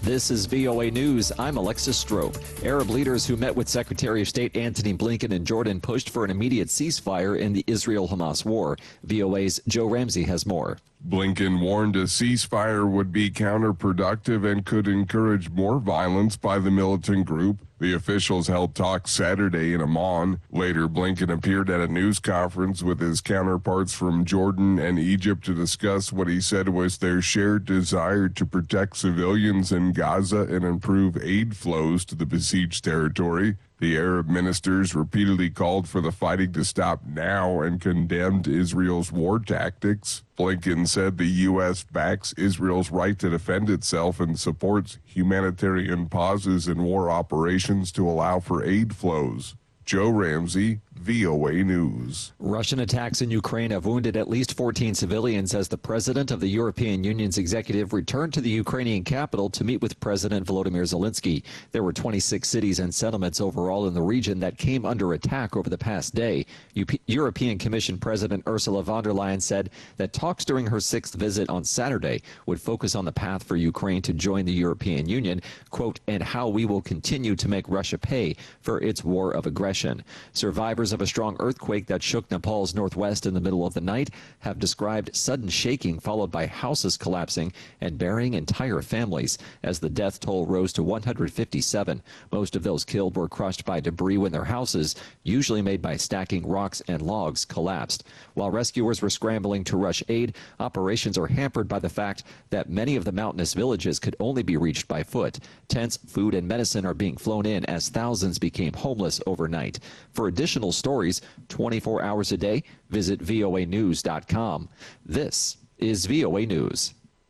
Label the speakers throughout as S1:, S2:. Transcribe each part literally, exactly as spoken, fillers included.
S1: This is V O A News. I'm Alexis Strope. Arab leaders who met with Secretary of State Antony Blinken in Jordan pushed for an immediate ceasefire in the Israel-Hamas war. V O A's Joe Ramsey has more.
S2: Blinken warned a ceasefire would be counterproductive and could encourage more violence by the militant group. The officials held talks Saturday in Amman. Later, Blinken appeared at a news conference with his counterparts from Jordan and Egypt to discuss what he said was their shared desire to protect civilians in Gaza and improve aid flows to the besieged territory. The Arab ministers repeatedly called for the fighting to stop now and condemned Israel's war tactics. Blinken said the U S backs Israel's right to defend itself and supports humanitarian pauses in war operations to allow for aid flows. Joe Ramsey, V O A News.
S1: Russian attacks in Ukraine have wounded at least fourteen civilians as the president of the European Union's executive returned to the Ukrainian capital to meet with President Volodymyr Zelensky. There were twenty-six cities and settlements overall in the region that came under attack over the past day. U- European Commission President Ursula von der Leyen said that talks during her sixth visit on Saturday would focus on the path for Ukraine to join the European Union, quote, and how we will continue to make Russia pay for its war of aggression. Survivors of a strong earthquake that shook Nepal's northwest in the middle of the night have described sudden shaking followed by houses collapsing and burying entire families as the death toll rose to one hundred fifty-seven. Most of those killed were crushed by debris when their houses, usually made by stacking rocks and logs, collapsed. While rescuers were scrambling to rush aid, operations are hampered by the fact that many of the mountainous villages could only be reached by foot. Tents, food, and medicine are being flown in as thousands became homeless overnight. For additional stories twenty-four hours a day, visit V O A news dot com. This is V O A News.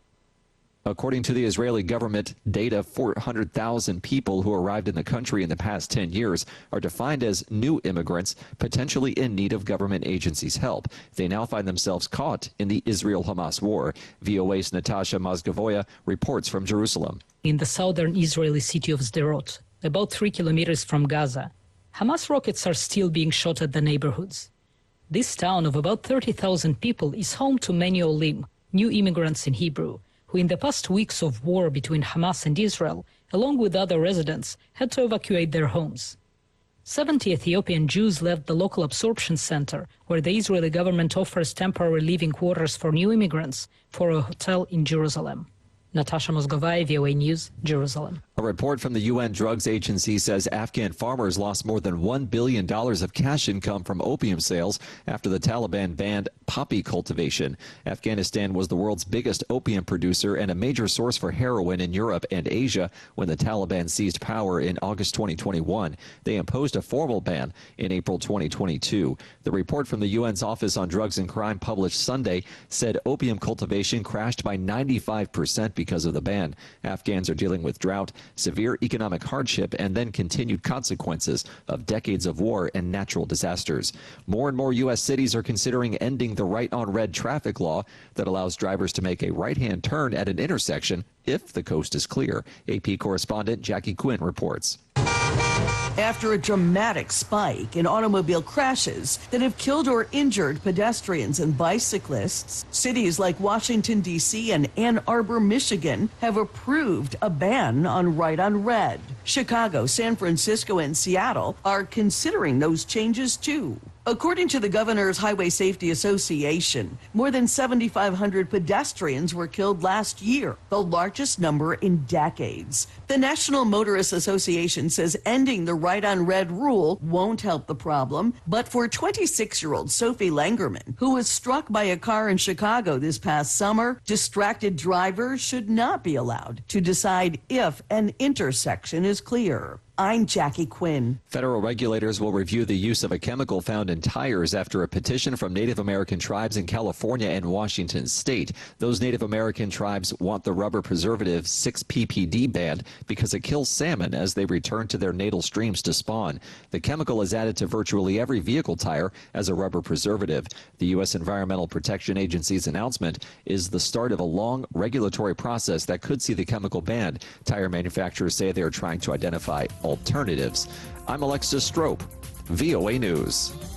S1: According to the Israeli government data, four hundred thousand people who arrived in the country in the past ten years are defined as new immigrants, potentially in need of government agencies' help. They now find themselves caught in the Israel-Hamas war. V O A's Natasha Mozgovoya reports from Jerusalem.
S3: In the southern Israeli city of Sderot, about three kilometers from Gaza, Hamas rockets are still being shot at the neighborhoods. This town of about thirty thousand people is home to many Olim, new immigrants in Hebrew, who in the past weeks of war between Hamas and Israel, along with other residents, had to evacuate their homes. seventy Ethiopian Jews left the local absorption center, where the Israeli government offers temporary living quarters for new immigrants, for a hotel in Jerusalem. Natasha Mozgovaya, V O A News, Jerusalem.
S1: A report from the U N Drugs Agency says Afghan farmers lost more than one billion dollars of cash income from opium sales after the Taliban banned poppy cultivation. Afghanistan was the world's biggest opium producer and a major source for heroin in Europe and Asia when the Taliban seized power in August twenty twenty-one. They imposed a formal ban in April twenty twenty-two. The report from the U N's Office on Drugs and Crime published Sunday said opium cultivation crashed by ninety-five percent because of the ban. Afghans are dealing with drought, severe economic hardship, and then continued consequences of decades of war and natural disasters. More and more U S cities are considering ending the right on red traffic law that allows drivers to make a right-hand turn at an intersection if the coast is clear. A P correspondent Jackie Quinn reports.
S4: After a dramatic spike in automobile crashes that have killed or injured pedestrians and bicyclists, cities like Washington, D C and Ann Arbor, Michigan have approved a ban on right on red. Chicago, San Francisco, and Seattle are considering those changes too. According to the Governor's Highway Safety Association, more than seventy-five hundred pedestrians were killed last year, the largest number in decades. The National Motorists Association says ending the right on red rule won't help the problem, but for twenty-six-year-old Sophie Langerman, who was struck by a car in Chicago this past summer, distracted drivers should not be allowed to decide if an intersection is clear. I'm Jackie Quinn.
S1: Federal regulators will review the use of a chemical found in tires after a petition from Native American tribes in California and Washington state. Those Native American tribes want the rubber preservative six P P D banned because it kills salmon as they return to their natal streams to spawn. The chemical is added to virtually every vehicle tire as a rubber preservative. The U S Environmental Protection Agency's announcement is the start of a long regulatory process that could see the chemical banned. Tire manufacturers say they are trying to identify alternatives. I'm Alexis Strope, V O A News.